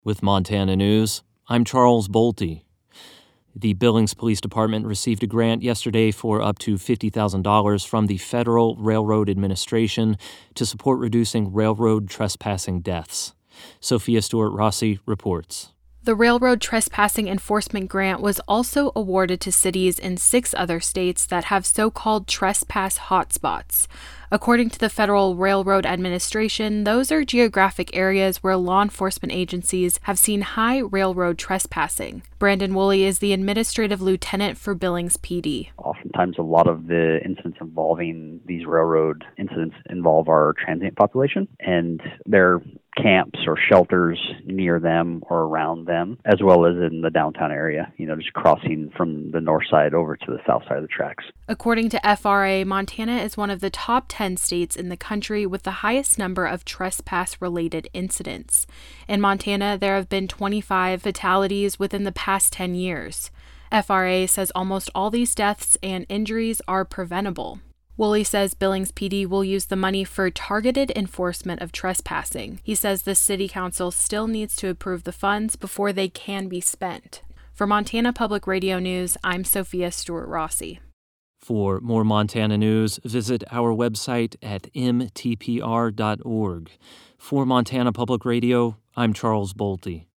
With Montana News, I'm Charles Bolte. The Billings Police Department received a grant yesterday for up to $50,000 from the Federal Railroad Administration to support reducing railroad trespassing deaths. Sophia Stewart-Rossi reports. The Railroad Trespassing Enforcement Grant was also awarded to cities in 6 other states that have so-called trespass hotspots. According to the Federal Railroad Administration, those are geographic areas where law enforcement agencies have seen high railroad trespassing. Brandon Woolley is the administrative lieutenant for Billings PD. Oftentimes, a lot of the incidents involving these railroad incidents involve our transient population, and they're camps or shelters near them or around them, as well as in the downtown area, just crossing from the north side over to the south side of the tracks. According to FRA, Montana is one of the top 10 states in the country with the highest number of trespass-related incidents. In Montana, there have been 25 fatalities within the past 10 years. FRA says almost all these deaths and injuries are preventable. Woolley says Billings PD will use the money for targeted enforcement of trespassing. He says the city council still needs to approve the funds before they can be spent. For Montana Public Radio News, I'm Sophia Stewart-Rossi. For more Montana news, visit our website at mtpr.org. For Montana Public Radio, I'm Charles Bolte.